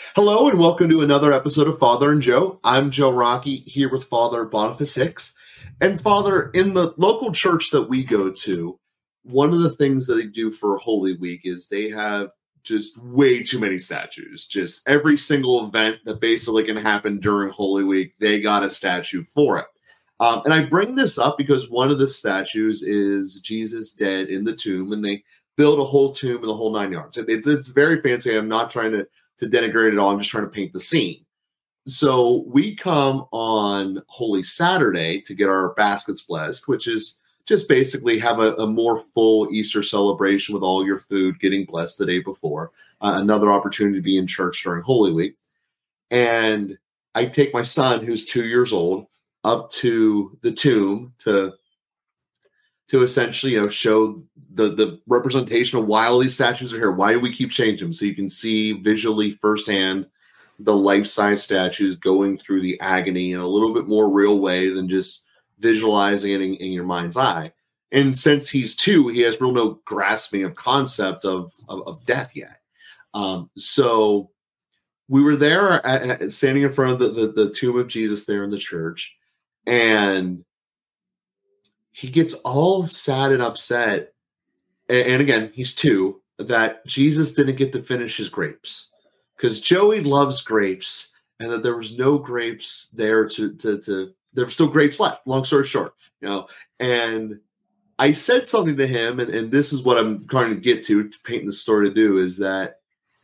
Hello and welcome to another episode of Father and Joe. I'm Joe Rocky here with Father Boniface Hicks. And Father, in the local church that we go to, one of the things that they do for Holy Week is they have just way too many statues. Just every single event that basically can happen during Holy Week, they got a statue for it. And I bring this up because one of the statues is Jesus dead in the tomb, and they build a whole tomb in the whole 9 yards. It's very fancy. I'm not trying to denigrate it all. I'm just trying to paint the scene. So we come on Holy Saturday to get our baskets blessed, which is just basically have a more full Easter celebration with all your food getting blessed the day before. Another opportunity to be in church during Holy Week. And I take my son, who's 2 years old, up to the tomb to essentially, show the representation of why all these statues are here. Why do we keep changing them? So you can see visually firsthand the life-size statues going through the agony in a little bit more real way than just visualizing it in your mind's eye. And since he's 2, he has real no grasping of concept of death yet. So we were there standing in front of the tomb of Jesus there in the church, and he gets all sad and upset. And again, he's 2, that Jesus didn't get to finish his grapes because Joey loves grapes, and that there was no grapes there there were still grapes left. Long story short, and I said something to him, and this is what I'm trying to get to paint the story to do, is that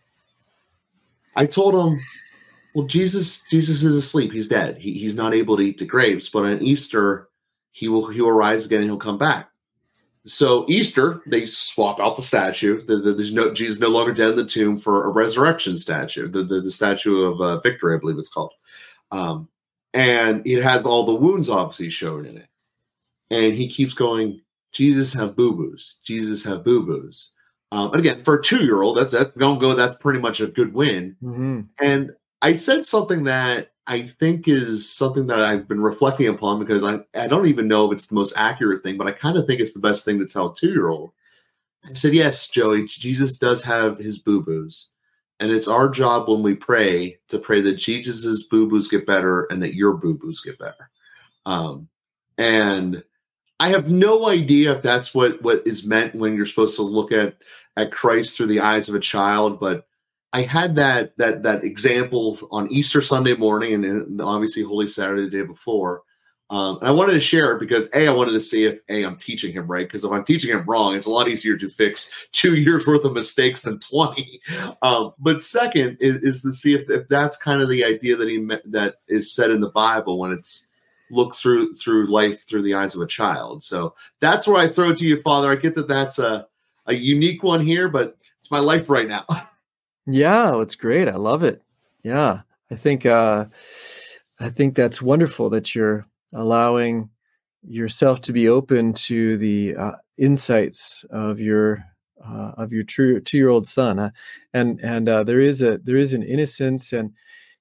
I told him, well, Jesus is asleep. He's dead. He's not able to eat the grapes, but on Easter, he will rise again and he'll come back. So Easter, they swap out the statue. There's Jesus no longer dead in the tomb for a resurrection statue, the statue of Victory, I believe it's called. And it has all the wounds obviously shown in it. And he keeps going, Jesus have boo-boos. Jesus have boo-boos. And again, for a 2-year-old, that's pretty much a good win. Mm-hmm. And I said something that I think is something that I've been reflecting upon, because I don't even know if it's the most accurate thing, but I kind of think it's the best thing to tell a 2-year-old. I said, yes, Joey, Jesus does have his boo-boos. And it's our job when we pray to pray that Jesus's boo-boos get better and that your boo-boos get better. And I have no idea if that's what is meant when you're supposed to look at Christ through the eyes of a child, but I had that example on Easter Sunday morning and obviously Holy Saturday the day before. And I wanted to share it because I wanted to see if I'm teaching him right. Because if I'm teaching him wrong, it's a lot easier to fix 2 years worth of mistakes than 20. But second is to see if that's kind of the idea that is said in the Bible when it's look through life through the eyes of a child. So that's where I throw it to you, Father. I get that that's a unique one here, but it's my life right now. Yeah, it's great. I love it. Yeah, I think that's wonderful that you're allowing yourself to be open to the insights of your true 2-year-old son, and there is an innocence, and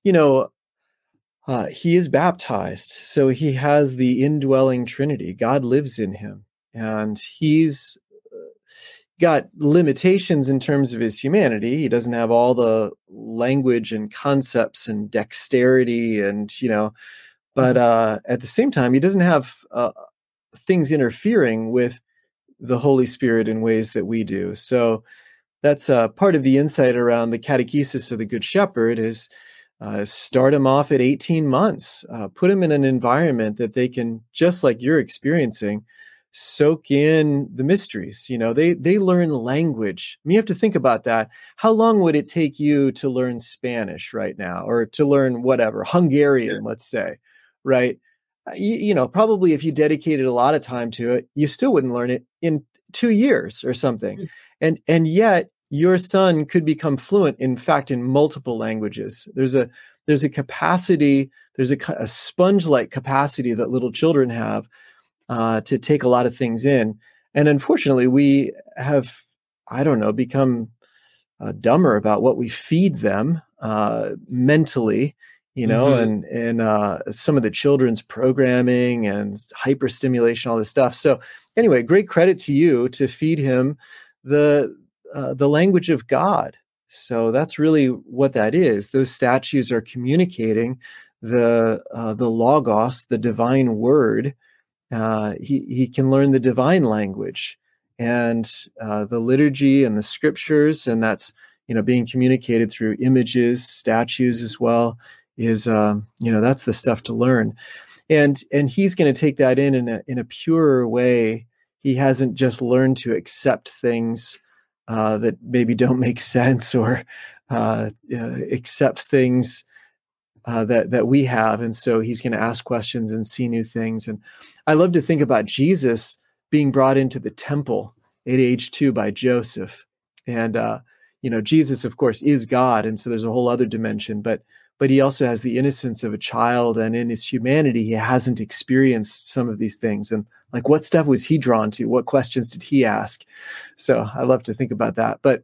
he is baptized, so he has the indwelling Trinity. God lives in him, and he's got limitations in terms of his humanity. He doesn't have all the language and concepts and dexterity and, but at the same time, he doesn't have things interfering with the Holy Spirit in ways that we do. So that's part of the insight around the catechesis of the Good Shepherd is start him off at 18 months, put him in an environment that they can, just like you're experiencing, soak in the mysteries. They learn language. You have to think about that. How long would it take you to learn Spanish right now, or to learn whatever, Hungarian, let's say, right? Probably if you dedicated a lot of time to it, you still wouldn't learn it in 2 years or something. And yet your son could become fluent, in fact, in multiple languages. There's a capacity, there's a sponge-like capacity that little children have to take a lot of things in. And unfortunately, we have, become dumber about what we feed them mentally, and some of the children's programming and hyperstimulation, all this stuff. So anyway, great credit to you to feed him the language of God, So that's really what that is. Those statues are communicating the logos, the divine word. He can learn the divine language and the liturgy and the scriptures, and that's being communicated through images, statues as well. Is that's the stuff to learn, and he's going to take that in a purer way. He hasn't just learned to accept things that maybe don't make sense, or accept things that we have. And so he's going to ask questions and see new things. And I love to think about Jesus being brought into the temple at age 2 by Joseph. And, Jesus, of course, is God. And so there's a whole other dimension, but he also has the innocence of a child. And in his humanity, he hasn't experienced some of these things. And like, what stuff was he drawn to? What questions did he ask? So I love to think about that. But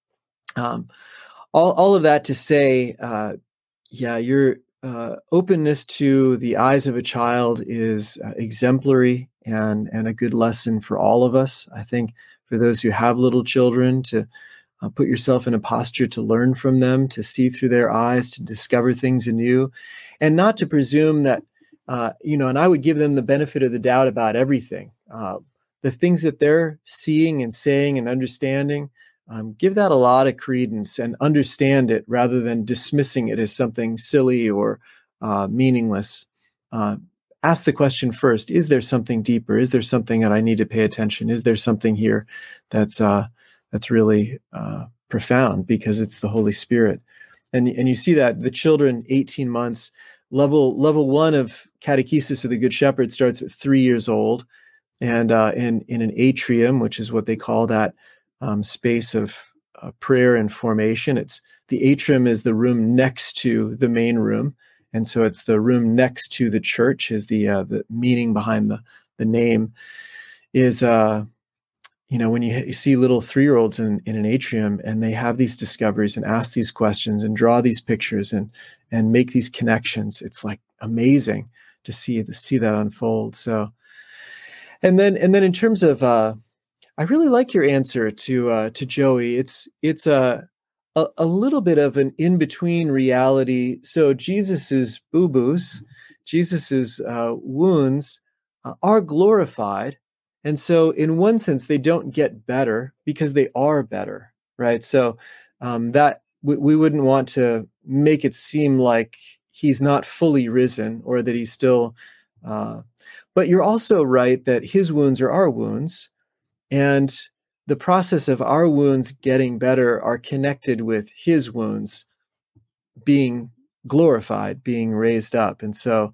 all of that to say, your openness to the eyes of a child is exemplary and a good lesson for all of us. I think for those who have little children, to put yourself in a posture to learn from them, to see through their eyes, to discover things anew, and not to presume that, and I would give them the benefit of the doubt about everything. The things that they're seeing and saying and understanding, give that a lot of credence and understand it rather than dismissing it as something silly or meaningless. Ask the question first: is there something deeper? Is there something that I need to pay attention? Is there something here that's really profound, because it's the Holy Spirit? And you see that the children, 18 months, level 1 of catechesis of the Good Shepherd starts at 3 years old, and in an atrium, which is what they call that space of prayer and formation. It's the atrium is the room next to the main room, and so it's the room next to the church. Is the meaning behind the name is when you see little 3-year-olds in an atrium, and they have these discoveries and ask these questions and draw these pictures and make these connections. It's like amazing to see that unfold. So, and then in terms of I really like your answer to Joey. It's a little bit of an in-between reality. So Jesus's boo-boos, Jesus's wounds are glorified, and so in one sense they don't get better because they are better, right? So that we wouldn't want to make it seem like he's not fully risen or that he's still. But you're also right that his wounds are our wounds. And the process of our wounds getting better are connected with his wounds being glorified, being raised up. And so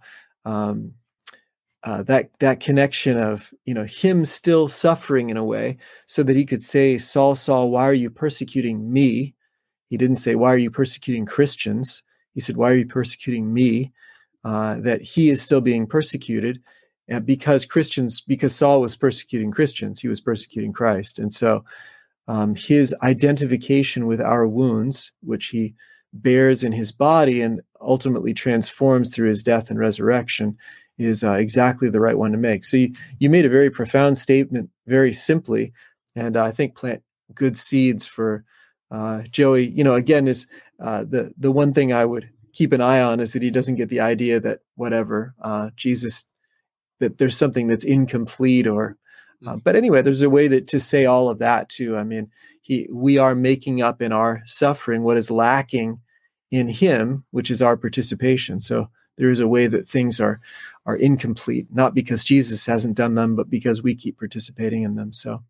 that connection of him still suffering in a way, so that he could say, Saul, Saul, why are you persecuting me? He didn't say, why are you persecuting Christians? He said, why are you persecuting me? That he is still being persecuted. Because Saul was persecuting Christians, he was persecuting Christ. And so his identification with our wounds, which he bears in his body and ultimately transforms through his death and resurrection, is exactly the right one to make. So you made a very profound statement very simply, and I think plant good seeds for Joey. Again, is the one thing I would keep an eye on is that he doesn't get the idea that Jesus, that there's something that's incomplete, or but anyway, there's a way to say all of that too. I mean, we are making up in our suffering what is lacking in him, which is our participation. So there is a way that things are incomplete, not because Jesus hasn't done them, but because we keep participating in them. So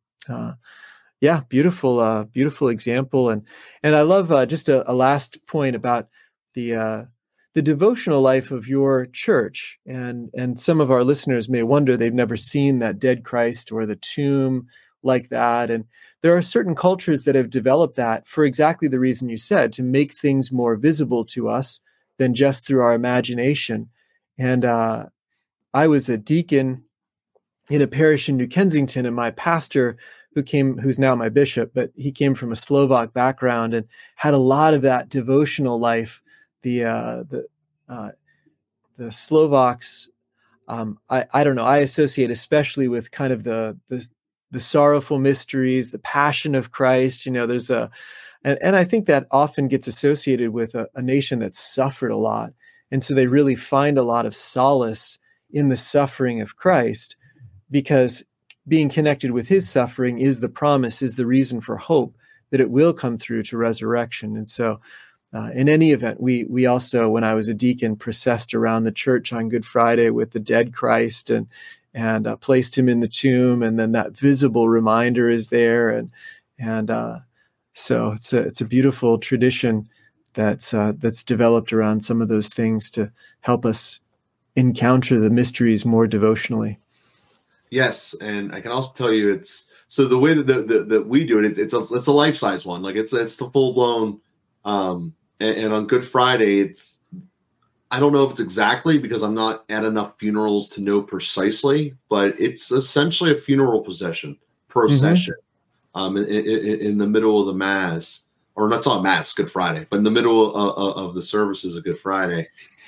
beautiful example. And I love just a last point about the devotional life of your church. And some of our listeners may wonder, they've never seen that dead Christ or the tomb like that. And there are certain cultures that have developed that for exactly the reason you said, to make things more visible to us than just through our imagination. And I was a deacon in a parish in New Kensington, and my pastor, who's now my bishop, but he came from a Slovak background and had a lot of that devotional life. The Slovaks, I don't know, I associate especially with kind of the sorrowful mysteries, the passion of Christ. There's And I think that often gets associated with a nation that's suffered a lot. And so they really find a lot of solace in the suffering of Christ, because being connected with his suffering is the promise, is the reason for hope that it will come through to resurrection. And so in any event, we also, when I was a deacon, processed around the church on Good Friday with the dead Christ and placed him in the tomb, and then that visible reminder is there, and so it's a beautiful tradition that's developed around some of those things to help us encounter the mysteries more devotionally. Yes, and I can also tell you, it's so the way that we do it. It's a life-size one. Like it's the full-blown. And on Good Friday, I don't know if it's exactly, because I'm not at enough funerals to know precisely, but it's essentially a funeral procession. In the middle of the Mass, or that's not Mass, Good Friday, but in the middle of the services of Good Friday.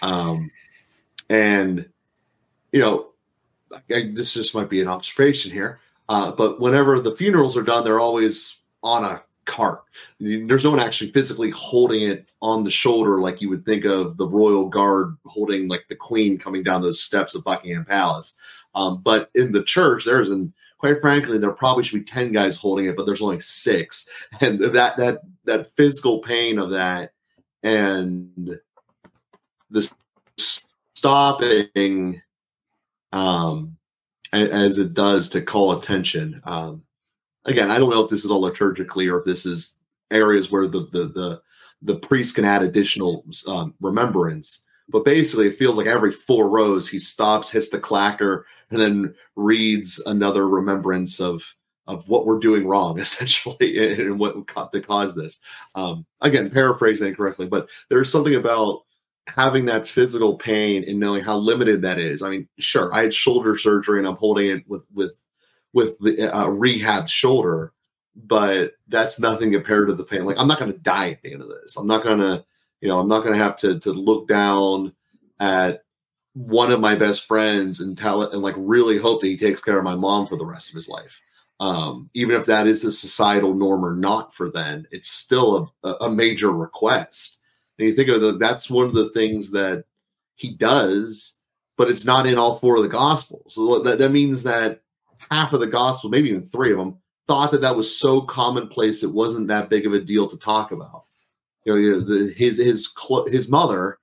And, this just might be an observation here, but whenever the funerals are done, they're always on a cart. There's no one actually physically holding it on the shoulder like you would think of the royal guard holding like the queen coming down those steps of Buckingham Palace. But in the church, quite frankly, there probably should be 10 guys holding it, but there's only 6. And that physical pain of that, and the stopping as it does to call attention. Again, I don't know if this is all liturgically or if this is areas where the priest can add additional remembrance. But basically, it feels like every 4 rows he stops, hits the clacker, and then reads another remembrance of what we're doing wrong, essentially, and what caused this. Again, paraphrasing incorrectly, but there's something about having that physical pain and knowing how limited that is. I mean, sure, I had shoulder surgery and I'm holding it with the rehabbed shoulder, but that's nothing compared to the pain. Like, I'm not going to die at the end of this. I'm not going to, have to look down at one of my best friends and tell it and like really hope that he takes care of my mom for the rest of his life. Even if that is a societal norm or not for then, it's still a major request. And you think of it, that's one of the things that he does, but it's not in all 4 of the Gospels. So that means that half of the Gospel, maybe even 3 of them, thought that was so commonplace it wasn't that big of a deal to talk about. His mother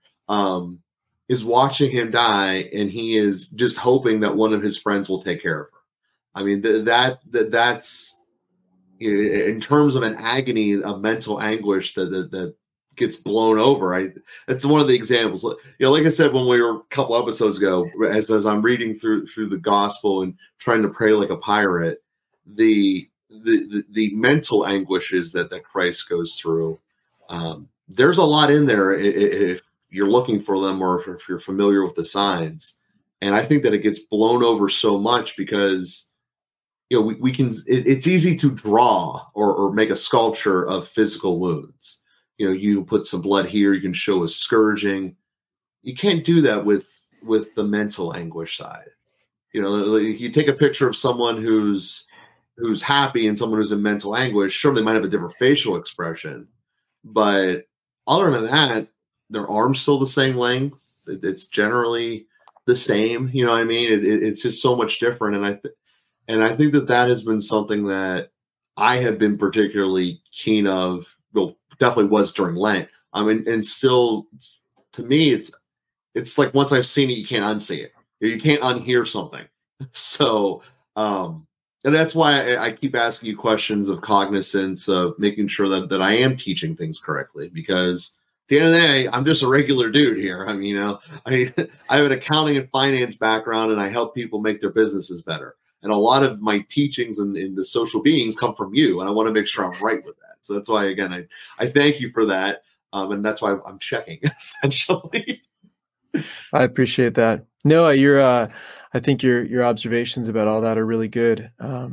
is watching him die, and he is just hoping that one of his friends will take care of her. I mean, that's in terms of an agony of mental anguish that gets blown over. It's one of the examples. Like I said when we were a couple episodes ago, as I'm reading through the Gospel and trying to pray like a pirate, the mental anguishes that Christ goes through. There's a lot in there if you're looking for them, or if you're familiar with the signs. And I think that it gets blown over so much because, we can. It's easy to draw or make a sculpture of physical wounds. You put some blood here, you can show a scourging. You can't do that with the mental anguish side. You take a picture of someone who's happy and someone who's in mental anguish. Sure, they might have a different facial expression, but other than that, their arm's still the same length. It's generally the same. You know what I mean? It's just so much different. And I think that has been something that I have been particularly keen of. Well, definitely was during Lent. And still, to me, it's like once I've seen it, you can't unsee it. You can't unhear something. So, and that's why I keep asking you questions of cognizance, of making sure that I am teaching things correctly, because at the end of the day, I'm just a regular dude here. I mean, I have an accounting and finance background, and I help people make their businesses better. And a lot of my teachings in the social beings come from you, and I want to make sure I'm right with that. So that's why, again, I thank you for that. And that's why I'm checking, essentially. I appreciate that. No, I think your observations about all that are really good.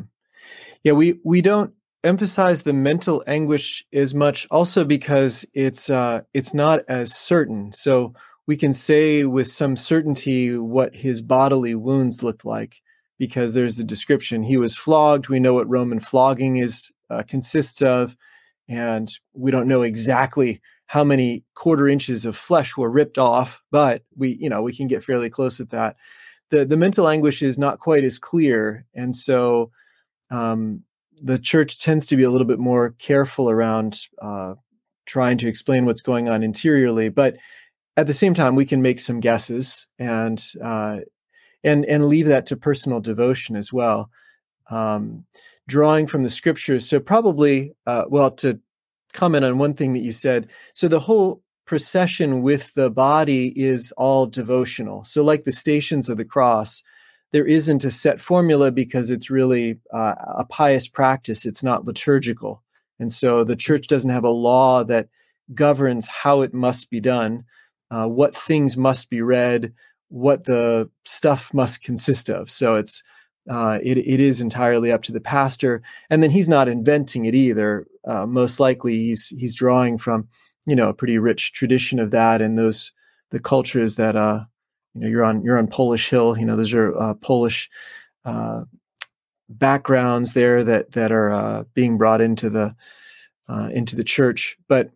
We don't emphasize the mental anguish as much, also because it's not as certain. So we can say with some certainty what his bodily wounds looked like, because there's a description. He was flogged. We know what Roman flogging consists of. and we don't know exactly how many quarter inches of flesh were ripped off, but we can get fairly close with that. The mental anguish is not quite as clear, and so the church tends to be a little bit more careful around trying to explain what's going on interiorly. But at the same time, we can make some guesses and leave that to personal devotion as well. Drawing from the scriptures. So probably, to comment on one thing that you said, so the whole procession with the body is all devotional. So like the Stations of the Cross, there isn't a set formula because it's really a pious practice. It's not liturgical. And so the church doesn't have a law that governs how it must be done, what things must be read, what the stuff must consist of. So it is entirely up to the pastor, and then he's not inventing it either. Most likely, he's drawing from a pretty rich tradition of that, and the cultures that you're on Polish Hill. Those are Polish backgrounds there that are being brought into the church. But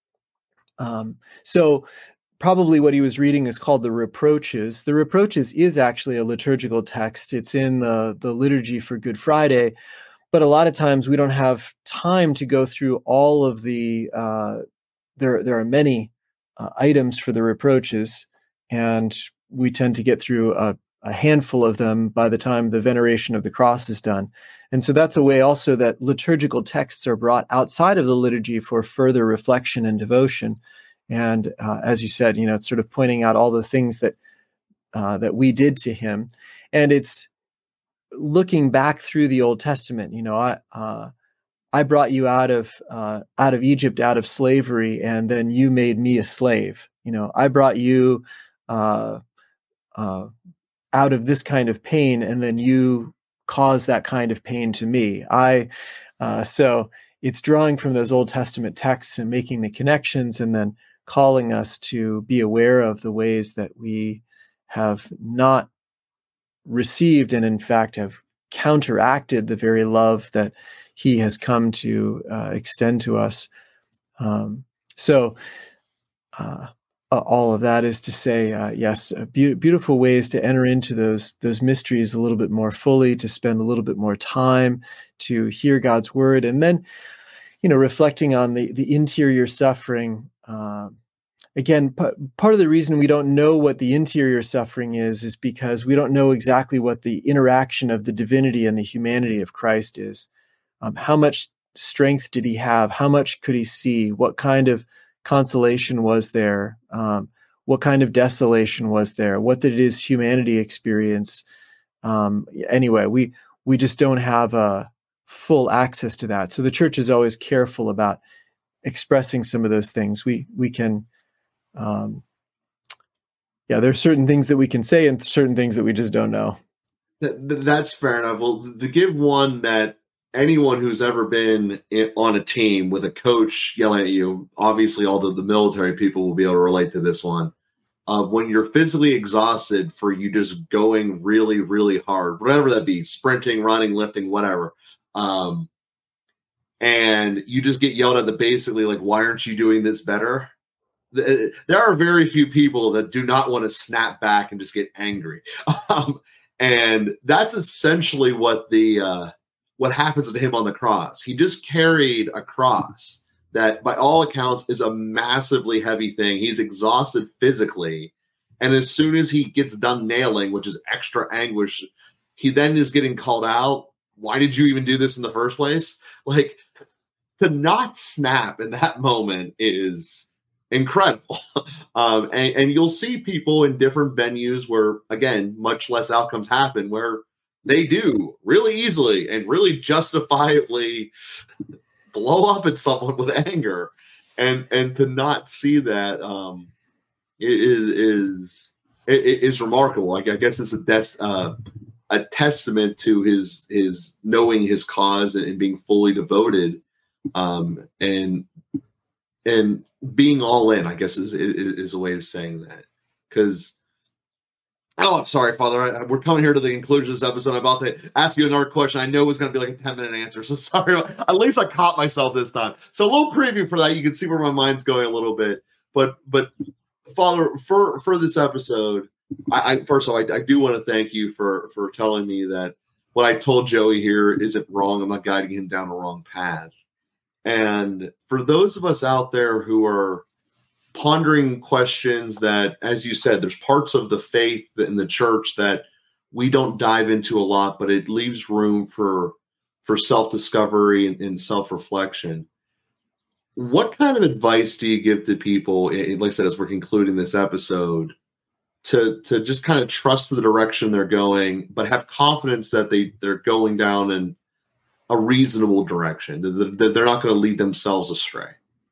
so. Probably what he was reading is called the Reproaches. The Reproaches is actually a liturgical text. It's in the liturgy for Good Friday, but a lot of times we don't have time to go through all of the. There are many items for the Reproaches, and we tend to get through a handful of them by the time the Veneration of the Cross is done. And so that's a way also that liturgical texts are brought outside of the liturgy for further reflection and devotion. And as you said, it's sort of pointing out all the things that we did to him, and it's looking back through the Old Testament. I brought you out of Egypt, out of slavery, and then you made me a slave. I brought you out of this kind of pain, and then you caused that kind of pain to me. So it's drawing from those Old Testament texts and making the connections, and then calling us to be aware of the ways that we have not received and in fact have counteracted the very love that he has come to extend to us. So all of that is to say, yes, beautiful ways to enter into those mysteries a little bit more fully, to spend a little bit more time to hear God's word, and then reflecting on the interior suffering. Again, part of the reason we don't know what the interior suffering is because we don't know exactly what the interaction of the divinity and the humanity of Christ is. How much strength did he have? How much could he see? What kind of consolation was there? What kind of desolation was there? What did his humanity experience? Anyway, we just don't have full access to that. So the church is always careful about expressing some of those things. We can, there are certain things that we can say and certain things that we just don't know. That's fair enough. Well, to give one that anyone who's ever been on a team with a coach yelling at you, obviously all the military people will be able to relate to this one. When you're physically exhausted for you just going really, really hard, whatever that be, sprinting, running, lifting, whatever. And you just get yelled at basically like, why aren't you doing this better? There are very few people that do not want to snap back and just get angry. And that's essentially what happens to him on the cross. He just carried a cross that by all accounts is a massively heavy thing. He's exhausted physically. And as soon as he gets done nailing, which is extra anguish, he then is getting called out. Why did you even do this in the first place? Like, to not snap in that moment is incredible. And you'll see people in different venues where, again, much less outcomes happen, where they do really easily and really justifiably blow up at someone with anger. And to not see that is remarkable. I guess it's a testament to his knowing his cause and being fully devoted, and being all in, I guess is a way of saying that. Because Oh, I'm sorry, Father. We're coming here to the conclusion of this episode. I'm about to ask you another question. I know it was going to be like a 10-minute answer. So sorry. At least I caught myself this time. So a little preview for that. You can see where my mind's going a little bit. But Father, for this episode, I first of all, I do want to thank you for telling me that what I told Joey here isn't wrong. I'm not guiding him down the wrong path. And for those of us out there who are pondering questions that, as you said, there's parts of the faith in the church that we don't dive into a lot, but it leaves room for self-discovery and self-reflection. What kind of advice do you give to people, like I said, as we're concluding this episode, to just kind of trust the direction they're going, but have confidence that they're going down in a reasonable direction, that they're not going to lead themselves astray?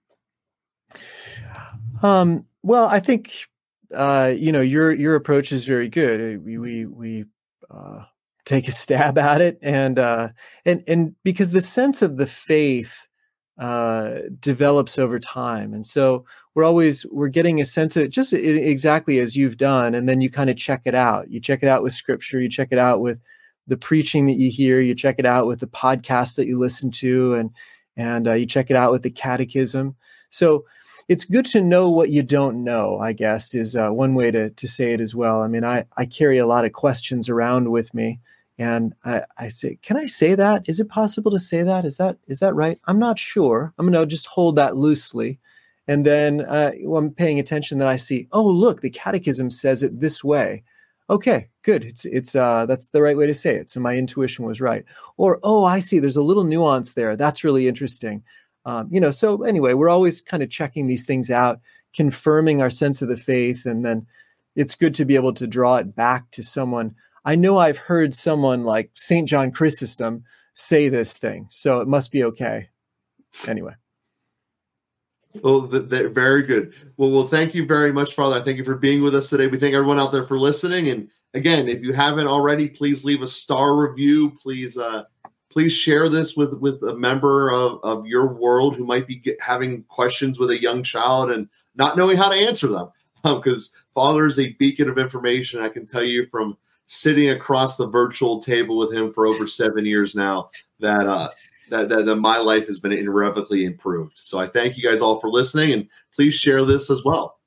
Well, I think, your approach is very good. We take a stab at it, and because the sense of the faith develops over time, and so we're getting a sense of it just exactly as you've done, and then you kind of check it out. You check it out with scripture. You check it out with the preaching that you hear. You check it out with the podcasts that you listen to, and you check it out with the catechism. So it's good to know what you don't know, I guess, is one way to say it as well. I mean, I carry a lot of questions around with me, and I say, can I say that? Is it possible to say that? Is that right? I'm not sure. I'm going to just hold that loosely. And then when I'm paying attention, then I see, oh, look, the catechism says it this way. Okay, good. It's that's the right way to say it. So my intuition was right. Or, oh, I see, there's a little nuance there. That's really interesting. So anyway, we're always kind of checking these things out, confirming our sense of the faith. And then it's good to be able to draw it back to someone. I know I've heard someone like St. John Chrysostom say this thing, so it must be okay. Anyway. Well, very good. Well, thank you very much, Father. I thank you for being with us today. We thank everyone out there for listening. And again, if you haven't already, please leave a star review. Please share this with a member of your world who might be having questions with a young child and not knowing how to answer them. Because Father is a beacon of information. I can tell you from sitting across the virtual table with him for over 7 years now that my life has been irrevocably improved. So I thank you guys all for listening, and please share this as well.